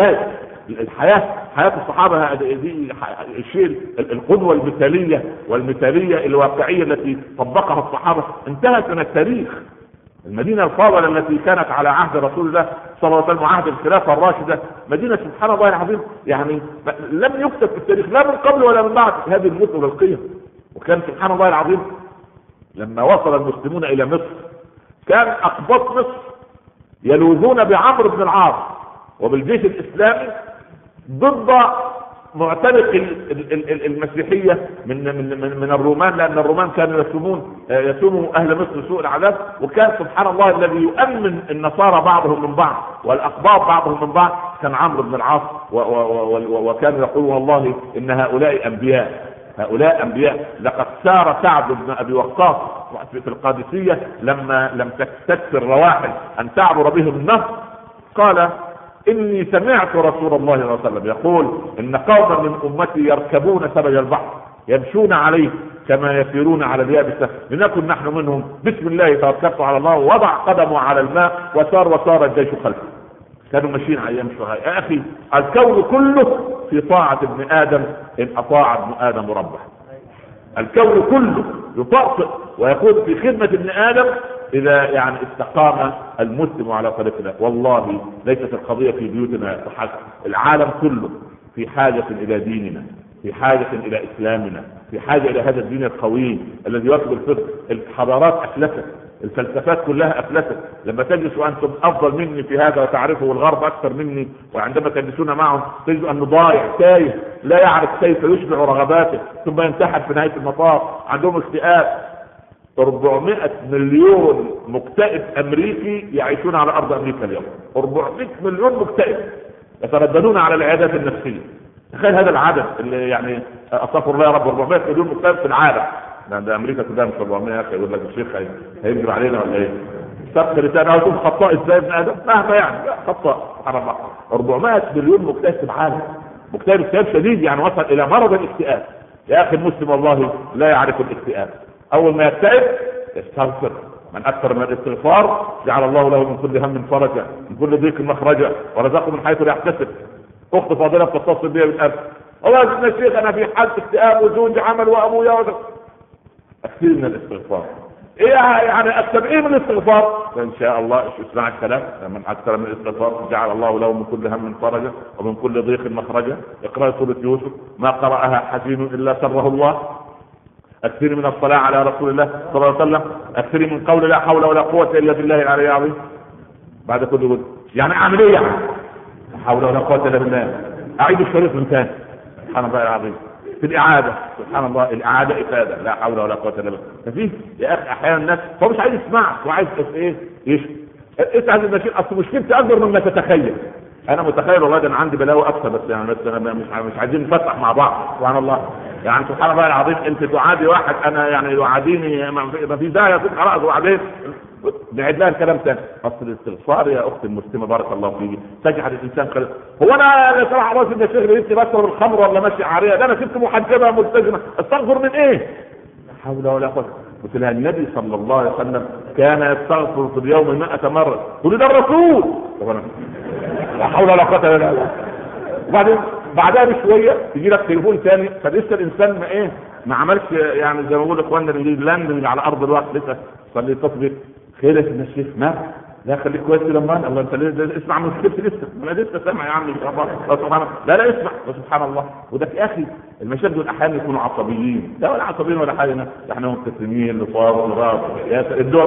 حياة الصحابة دي الشيء القدوة المثالية الواقعية التي طبقها الصحابة انتهت من التاريخ. المدينة الفاضلة التي كانت على عهد رسول الله صلى الله عليه وسلم وعهد الخلافة الراشدة، مدينة سبحان الله العظيم يعني لم يكتب في التاريخ لا من قبل ولا من بعد هذه المثل والقيم. وكان سبحان الله العظيم لما وصل المسلمون إلى مصر كان أقباط مصر يلوذون بعمرو بن العاص وبالجيش الإسلامي ضد معتنق المسيحية من الرومان، لأن الرومان كانوا يسوموا أهل مصر سوء العذاب. وكان سبحان الله الذي يؤمن النصارى بعضهم من بعض والأقباط بعضهم من بعض كان عمرو بن العاص، وكان يقول والله إن هؤلاء أنبياء. لقد سار سعد بن أبي وقاص في القادسية لما لم تكثر رواحل أن تعبر بهم النهر، قال إني سمعت رسول الله صلى الله عليه وسلم يقول إن قوما من أمتي يركبون سبج البحر يمشون عليه كما يسيرون على اليابسة، لنكن نحن منهم. بسم الله توكلت على الله ووضع قدمه على الماء وسار الجيش خلفه. كانوا ماشيين على يمشوا. يا أخي الكون كله في طاعة ابن آدم إن أطاع ابن آدم ربه. الكون كله يطأطئ ويكون في خدمة ابن آدم إذا يعني استقام المسلم على طريق الله. والله ليست القضية في بيوتنا فحسب، العالم كله في حاجة إلى ديننا، في حاجة إلى إسلامنا، في حاجة إلى هذا الدين القوي الذي يطلب الفقه. الحضارات أفلست، الفلسفات كلها أفلست. لما تجلس وأنتم أفضل مني في هذا وتعرفوا والغرب أكثر مني، وعندما تجلسون معهم تجد أنه ضايع تايه لا يعرف كيف يشبع رغباته ثم ينتحر في نهاية المطاف. عندهم اكتئاب. 400 مليون مكتئب أمريكي يعيشون على أرض أمريكا اليوم. 400 مليون مكتئب يترددون على العيادات النفسية. تخيل هذا العدد اللي يعني أستغفر الله يا رب. 400 مليون مكتئب في العالم. ده أمريكا كلها مش 400 يا أخي. يقول لك الشيخ هيجب علينا ولا إيه؟ سبق لسانه هيكون خطاء إزاي ابن آدم؟ مهما يعني خطاء سبحان الله. 400 مليون مكتئب في العالم. مكتئب اكتئاب شديد يعني وصل إلى مرض الاكتئاب. يا أخي المسلم والله لا يعرف الاكتئاب. أول ما يكتئب يستغفر. من أكثر من الاستغفار جعل الله له من كل هم فرجا، من كل ضيق مخرجا، ورزقه من حيث لا يحتسب. أخت فاضلة تتصل بي بالأمس، والله يا سيدنا الشيخ أنا في حالة اكتئاب وزوج عمل وأبويا أكثر من الاستغفار. إيه يعني أكثر إيه من الاستغفار؟ إن شاء الله اسمع الكلام. من أكثر من الاستغفار جعل الله له من كل هم فرجا ومن كل ضيق مخرجا. اقرأ سورة يوسف ما قرأها حزين إلا سره الله. أكثر من الصلاة على رسول الله صلى الله عليه وسلم. أكثر من قول لا حول ولا قوة إلا بالله العلي العظيم. بعد كل جزء يعني أعمل إيه يعني؟ لا حول ولا قوة إلا بالله. أعيد الشريط من ثاني. سبحان الله العظيم. في الإعادة سبحان الله الإعادة إفادة لا حول ولا قوة إلا بالله. ففي يا أخي أحيانا الناس هو مش عايز يسمعك وعايز إيه اسعد المشير. أصل مشكلتي أكبر مما تتخيل. أنا متخيل والله ده أنا عندي بلاوي أكثر بس يعني بس أنا مش عايزين نفتح مع بعض. سبحان الله يعني سبحان الله العظيم. أنت تعادي واحد أنا يعني يعاديني ما في داعي يكون خلاص. وبعدين نعيد لها الكلام تاني. أصل الاستغفار يا أختي المسلمة بارك الله فيك تجعل الإنسان خير. هو أنا صراحة الله سيدنا الشيخ لقيتني بشرب الخمر ولا ماشي عارية؟ ده أنا كنت محجبة ملتزمة. استغفر من إيه؟ لا حول ولا قوة. قلت لها النبي صلى الله عليه وسلم كان يستغفر في اليوم 100 مرة. قل ده الرسول. لا حول ولا قوة الا بالله. وبعدين بعدها بشويه يجي لك تليفون ثاني فلسه الانسان ما ايه ما عملش يعني زي ما بيقول اخواننا اللي لاندنج على ارض الواقع لسه صلي تطبيق خير يا الشيخ ما لا خليك كويس لما الله انت اسمع من السكت لسه انا لسه سامع يا عم ان شاء الله سبحان الله لا اسمع سبحان الله. وده يا اخي المشايخ دول احيانا يكونوا عصبيين لا ولا عصبيين ولا حاجه احنا مبتسمين لطاف الدول